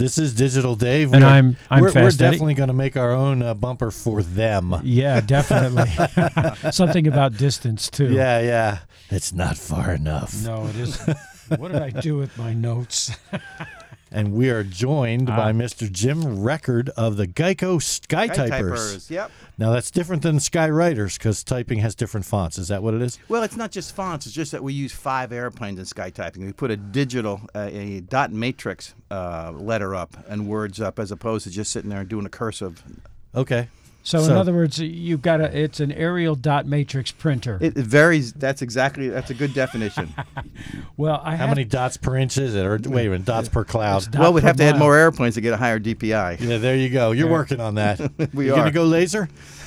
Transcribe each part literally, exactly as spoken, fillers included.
This is Digital Dave. And We're- I'm- I'm we're, we're Fast Eddie. definitely going to make our own uh, bumper for them. Yeah, definitely. Something about distance, too. Yeah, yeah. It's not far enough. No, it isn't. What did I do with my notes? And we are joined Ah. by Mister Jim Record of the Geico Sky Sky Typers. Typers, yep. Now, that's different than Sky Writers because typing has different fonts. Is that what it is? Well, it's not just fonts. It's just that we use five airplanes in sky typing. We put a digital, uh, a dot matrix uh, letter up and words up as opposed to just sitting there and doing a cursive. Okay. So, in So- other words, you've got a, it's an aerial dot matrix printer. It, it varies. That's exactly, that's a good definition. well, I How have, many dots per inch is it? Or wait a minute, dots per cloud. dot well, we'd per have to add mile. more airplanes to get a higher D P I. Yeah, there you go. You're working on that. We you are. going to go laser?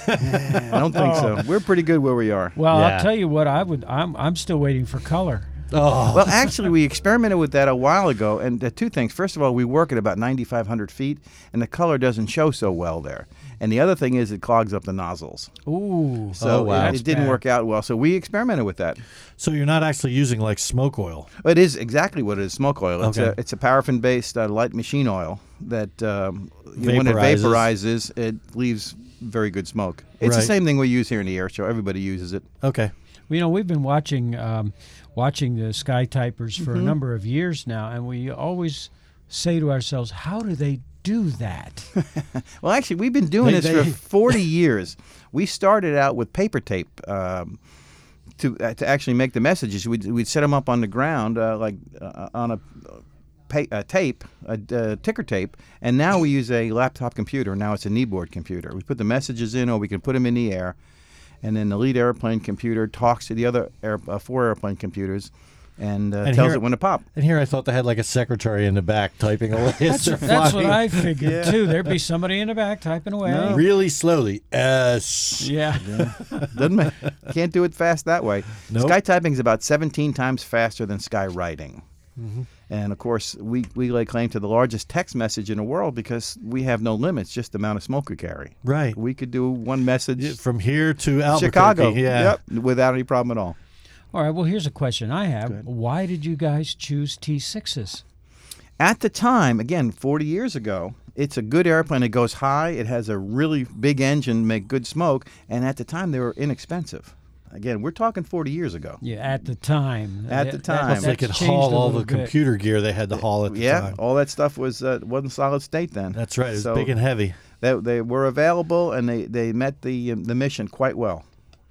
I don't think so. We're pretty good where we are. Well, Yeah. I'll tell you what, I would. I'm I'm still waiting for color. Oh, Well, actually, we experimented with that a while ago, and uh, two things. First of all, we work at about ninety-five hundred feet, and the color doesn't show so well there. And the other thing is it clogs up the nozzles. Ooh. So Oh, wow. it, That's it didn't bad. work out well. So we experimented with that. so you're not actually using like smoke oil. It is exactly what it is, smoke oil. It's Okay. a, it's a paraffin-based uh, light machine oil that um, you know, when it Vaporizes. vaporizes, it leaves very good smoke. It's Right. the same thing we use here in the air show. Everybody uses it. Okay. You know, we've been watching um, watching the Sky Typers for a Mm-hmm. number of years now, and we always say to ourselves, how do they do that? Well, actually, we've been doing They- this they- for forty years. We started out with paper tape um, to uh, to actually make the messages. We'd, we'd set them up on the ground, uh, like uh, on a, pa- a tape, a, uh ticker tape, and now we use a laptop computer. Now it's a kneeboard computer. We put the messages in, or we can put them in the air, and then the lead airplane computer talks to the other air, uh, four airplane computers and, uh, And tells here- it when to pop. And here I thought they had like a secretary in the back typing away. as That's, they're that's what flying. I figured, Yeah. too. There'd be somebody in the back typing away. Really slowly. S. Yeah. Doesn't ma- can't do it fast that way. Nope. Sky typing is about seventeen times faster than sky writing. And of course, we, we lay claim to the largest text message in the world because we have no limits, just the amount of smoke we carry. Right. We could do one message Yeah, From here to Albuquerque. Chicago, Yeah. yep, without any problem at all. All right, well, here's a question I have. ahead. Why did you guys choose T sixes? At the time, again, forty years ago, it's a good airplane. It goes high. It has a really big engine, make good smoke. And at the time, they were inexpensive. Again, we're talking forty years ago. Yeah, at the time. At the That- time. that's Plus they could changed haul a all little the bit. computer gear they had to haul at the Yeah, time. all that stuff was uh, wasn't solid state then. That's right. It was So big and heavy. They, they were available, and they, they met the um, the mission quite well.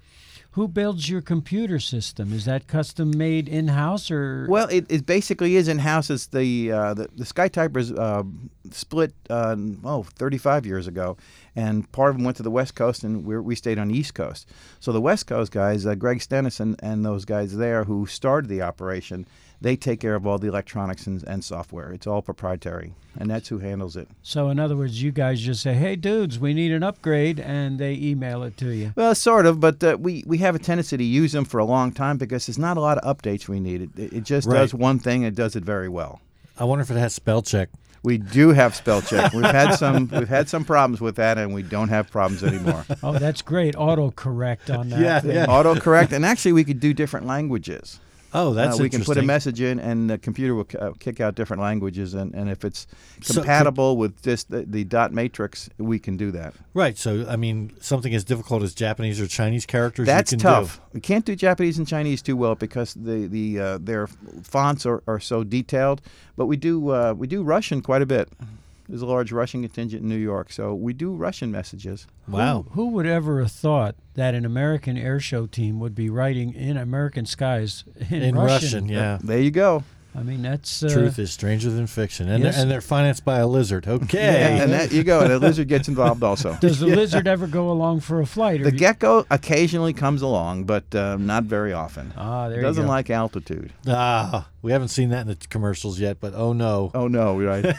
Who builds your computer system? Is that custom made in house or? Well, it, it basically is in house. It's the uh, the, the Sky Typers uh, split uh, oh thirty-five years ago, and part of them went to the West Coast, and we we stayed on the East Coast. So the West Coast guys, uh, Greg Stennis and, and those guys there who started the operation, they take care of all the electronics and, and software. It's all proprietary, and that's who handles it. So in other words, you guys just say, "Hey, dudes, we need an upgrade," and they email it to you. Well, sort of, but uh, we, we have a tendency to use them for a long time because there's not a lot of updates we need. It, it just Right. does one thing, and it does it very well. I wonder if it has spell check. We do have spell check. We've had some we've had some problems with that, and we don't have problems anymore. Oh, that's great. Autocorrect on that. Yeah, thing. yeah. Autocorrect, and actually we could do different languages. Oh, that's Uh, we can put a interesting. message in, and the computer will uh, kick out different languages, and, and if it's So- compatible with just the, the dot matrix, we can do that. Right. So, I mean, something as difficult as Japanese or Chinese characters That's you can tough. We can't do Japanese and Chinese too well because the the uh, their fonts are, are so detailed. But we do uh, we do Russian quite a bit. There's a large Russian contingent in New York, so we do Russian messages. do. Wow. Who, who would ever have thought that an American airshow team would be writing in American skies in, In Russian? Russian, yeah. There you go. I mean, that's uh, Truth is stranger than fiction. And, yes. they're, and they're financed by a lizard. Okay. And that you go. And the lizard gets involved also. Does the lizard ever go along for a flight? or The do you- gecko occasionally comes along, but uh, not very often. Ah, there Doesn't you go. like altitude. Ah, we haven't seen that in the commercials yet, but oh no. Oh no, right?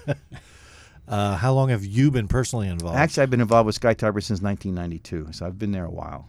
Uh, how long have you been personally involved? Actually, I've been involved with Sky Typer since nineteen ninety-two, so I've been there a while.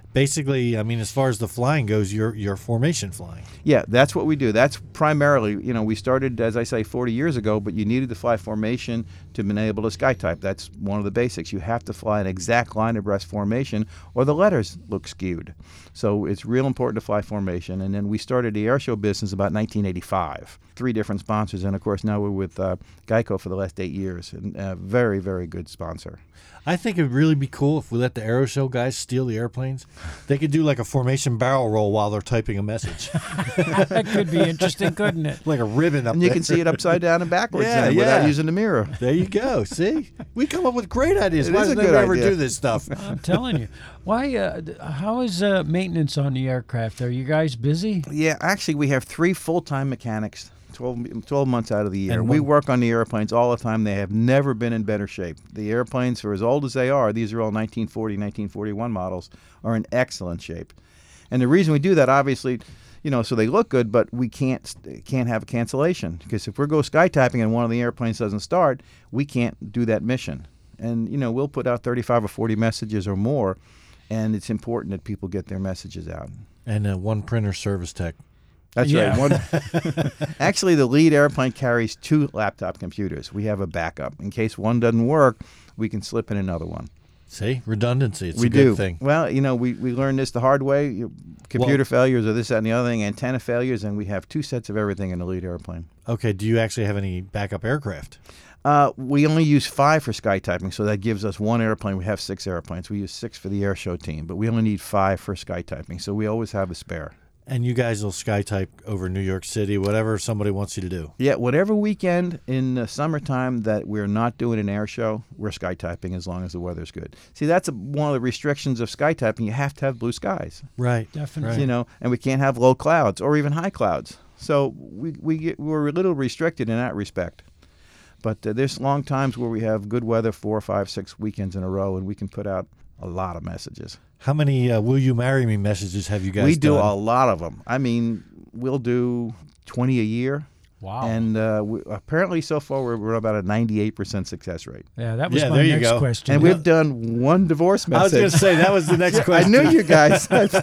basically, I mean, as far as the flying goes, you're you're formation flying. Yeah, that's what we do. That's primarily, you know, we started, as I say, forty years ago, but you needed to fly formation to be able to sky type. That's one of the basics. You have to fly an exact line abreast formation or the letters look skewed. So it's real important to fly formation. And then we started the air show business about nineteen eighty-five. Three different sponsors. And, of course, now we're with uh, Geico for the last eight years. And a very, very good sponsor. I think it would really be cool if we let the aero show guys steal the airplanes. They could do like a formation barrel roll while they're typing a message. That could be interesting, couldn't it? Like a ribbon up And you there. can see it upside down and backwards Yeah, then without yeah. using the mirror. There you go. See? We come up with great ideas. It Why is a does good they ever idea. do this stuff? I'm telling you. Why? Uh, th- how is uh, maintenance on the aircraft? Are you guys busy? Yeah, actually, we have three full-time mechanics, twelve, twelve months out of the year. And We one- work on the airplanes all the time. They have never been in better shape. The airplanes, for as old as they are, these are all nineteen forty, nineteen forty-one models, are in excellent shape. And the reason we do that, obviously, you know, so they look good, but we can't can't have a cancellation. Because if we go sky typing and one of the airplanes doesn't start, we can't do that mission. And, you know, we'll put out thirty-five or forty messages or more, and it's important that people get their messages out. And uh, one printer service tech. That's Yeah. right. One, actually, the lead airplane carries two laptop computers. We have a backup. In case one doesn't work, we can slip in another one. See? Redundancy. It's we a good do. thing. Well, you know, we, we learned this the hard way. You- Computer Well- failures or this, that, and the other thing, antenna failures, and we have two sets of everything in the lead airplane. Okay, do you actually have any backup aircraft? Uh, we only use five for sky typing, so that gives us one airplane. We have six airplanes. We use six for the air show team, but we only need five for sky typing, so we always have a spare. And you guys will sky type over New York City, whatever somebody wants you to do. Yeah, whatever weekend in the summertime that we're not doing an air show, we're sky typing as long as the weather's good. See, that's a, one of the restrictions of sky typing. You have to have blue skies, Right. Definitely. Right. you know, and we can't have low clouds or even high clouds. So we we get, we're a little restricted in that respect. But uh, there's long times where we have good weather, four, five, six weekends in a row, and we can put out a lot of messages. How many uh, "Will you marry me" messages have you guys we do done? a lot of them. I mean, we'll do twenty a year. Wow. And uh, we, apparently, so far, we're, we're about a ninety-eight percent success rate. yeah, that was Yeah, my there you next go. question. And we've done one divorce I was message. going to say, that was the next I question. knew you guys.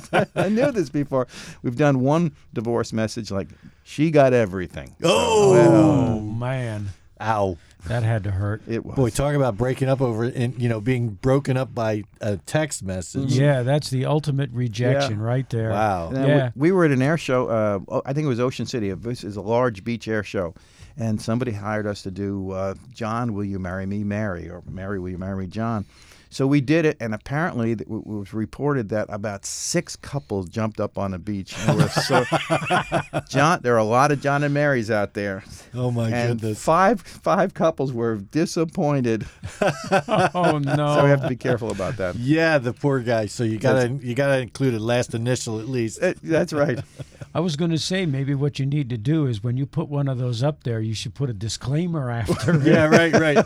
I knew this before. We've done one divorce message, like, she got everything. Oh! Oh, man. Ow. That had to hurt. It was. Boy, talk about breaking up over, in, you know, being broken up by a text message. Yeah, that's the ultimate rejection right there. Wow. Now, Yeah. we, we were at an air show. Uh, oh, I think it was Ocean City. This is a large beach air show, and somebody hired us to do uh, "John, Will You Marry Me, Mary?" or "Mary, Will You Marry Me, John?" So we did it, and apparently it w- was reported that about six couples jumped up on the beach. And were so, John, there are a lot of John and Marys out there, Oh, my and goodness. five five couples were disappointed. Oh, no. So we have to be careful about that. Yeah, the poor guy. So you gotta you gotta include a last initial at least. Uh, That's right. I was going to say maybe what you need to do is when you put one of those up there, you should put a disclaimer after. Yeah, right, right.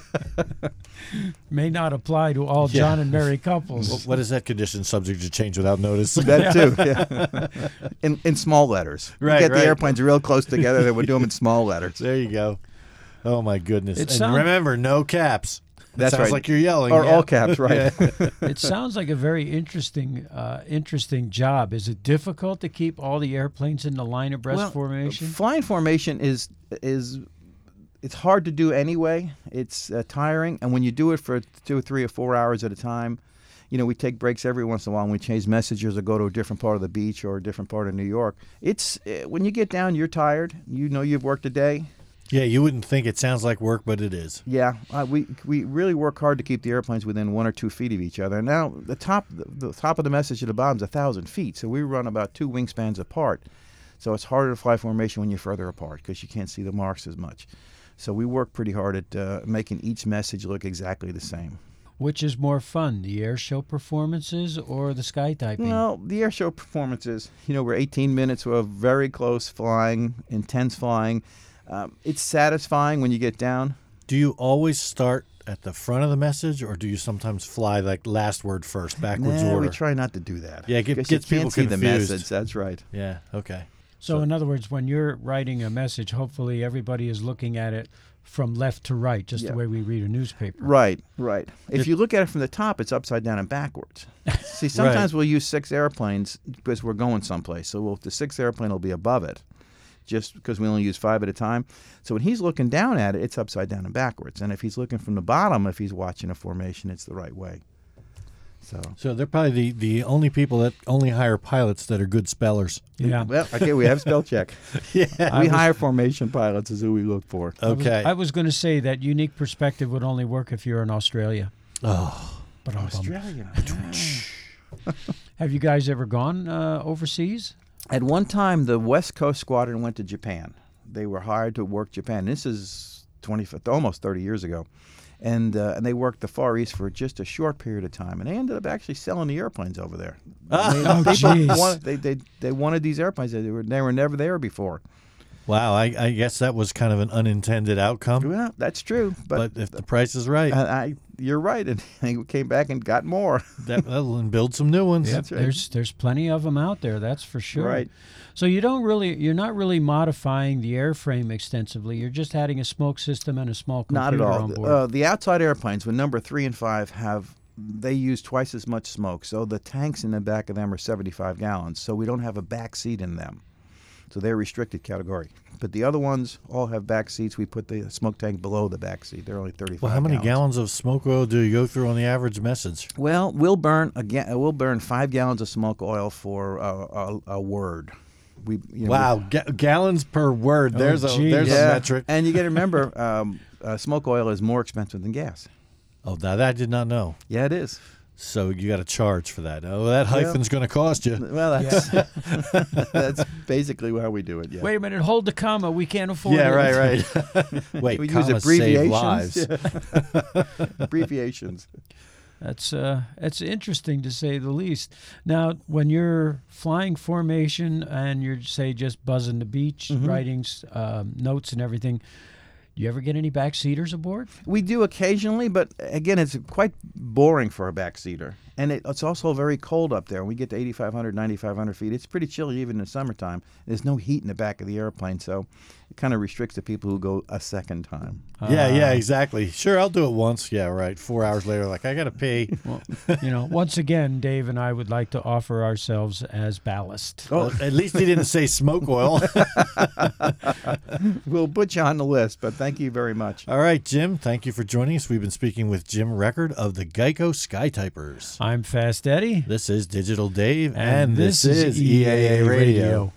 May not apply to all Yeah. John and Mary couples. What is that condition subject to change without notice? That too. Yeah. In in small letters. We Right, get right. the airplanes real close together, then we do them in small letters. There you go. Oh my goodness! It and sound- remember, no caps. That's Sounds right. like you're yelling. Or yeah. all caps, right? It sounds like a very interesting, uh, interesting job. Is it difficult to keep all the airplanes in the line abreast Well, formation? Flying formation is is it's hard to do anyway. It's uh, tiring, and when you do it for two or three or four hours at a time, you know, we take breaks every once in a while and we change messages or go to a different part of the beach or a different part of New York. It's uh, when you get down, you're tired. You know you've worked a day. Yeah, you wouldn't think it sounds like work, but it is. Yeah, uh, we we really work hard to keep the airplanes within one or two feet of each other. Now the top the, the top of the message to the bottom is a thousand feet, so we run about two wingspans apart. So it's harder to fly formation when you're further apart because you can't see the marks as much. So we work pretty hard at uh, making each message look exactly the same. Which is more fun, the air show performances or the sky typing? Well, the air show performances, you know, we're eighteen minutes of very close flying, intense flying. Um, it's satisfying when you get down. Do you always start at the front of the message, or do you sometimes fly like last word first, backwards Nah, order? we try not to do that. Yeah, it get- 'Cause gets you people can't see the confused. message. That's right. Yeah. Okay. So, in other words, when you're writing a message, hopefully everybody is looking at it from left to right, just Yeah. the way we read a newspaper. Right, right. If you look at it from the top, it's upside down and backwards. See, sometimes we'll use six airplanes because we're going someplace. So we'll, the sixth airplane will be above it, just because we only use five at a time. So when he's looking down at it, it's upside down and backwards. And if he's looking from the bottom, if he's watching a formation, it's the right way. So, So they're probably the, the only people that only hire pilots that are good spellers. Yeah. well, okay, we have spell check. Yeah. we hire formation pilots is who we look for. Okay. I was going to say that unique perspective would only work if you're in Australia. Oh, But um, Australia. have you guys ever gone uh, overseas? At one time, the West Coast Squadron went to Japan. They were hired to work Japan. This is twenty, almost thirty years ago. And, uh, and they worked the Far East for just a short period of time. And they ended up actually selling the airplanes over there. I mean, Oh, people jeez. wanted, they, they, they wanted these airplanes. They were, they were never there before. wow. I, I guess that was kind of an unintended outcome. Well, that's true. But, But if the price is right, uh, I, you're right. And they came back and got more. that, that'll build some new ones. That's right. There's there's plenty of them out there, that's for sure. Right. So you don't really you're not really modifying the airframe extensively. You're just adding a smoke system and a small Not computer at all. on board. Uh, the outside airplanes, with number three and five, have they use twice as much smoke. So the tanks in the back of them are seventy-five gallons. So we don't have a back seat in them. So they're restricted category. But the other ones all have back seats. We put the smoke tank below the back seat. They're only thirty-five. Well, how many gallons. gallons of smoke oil do you go through on the average message? Well, we'll burn again. We'll burn five gallons of smoke oil for uh, a, a word. We you know, Wow, ga- gallons per word. There's a geez. there's Yeah. a metric. And you got to remember, um, uh, smoke oil is more expensive than gas. Oh, now that I did not know. Yeah, it is. So you got to charge for that. Oh, that hyphen's going to cost you. Well, that's that's basically how we do it. Yeah. Wait a minute, hold the comma. We can't afford Yeah, it. right, right. Wait, we use commas save lives. abbreviations. Yeah. Abbreviations. That's uh, that's interesting to say the least. Now, when you're flying formation and you're say just buzzing the beach, Mm-hmm. writing um, notes and everything, you ever get any backseaters aboard? We do occasionally, but again, it's quite boring for a backseater. And it, it's also very cold up there. When we get to eighty-five hundred, ninety-five hundred feet, it's pretty chilly even in the summertime. There's no heat in the back of the airplane, so it kind of restricts the people who go a second time. Yeah, yeah, Uh, exactly. Sure, I'll do it once. Yeah, right. Four hours later, like, I got to pee. Well, you know, once again, Dave and I would like to offer ourselves as ballast. Well, at least he didn't say smoke oil. We'll put you on the list, but thank you very much. All right, Jim, thank you for joining us. We've been speaking with Jim Record of the Geico Skytypers. I'm Fast Eddie. This is Digital Dave, and, this, is E A A Radio.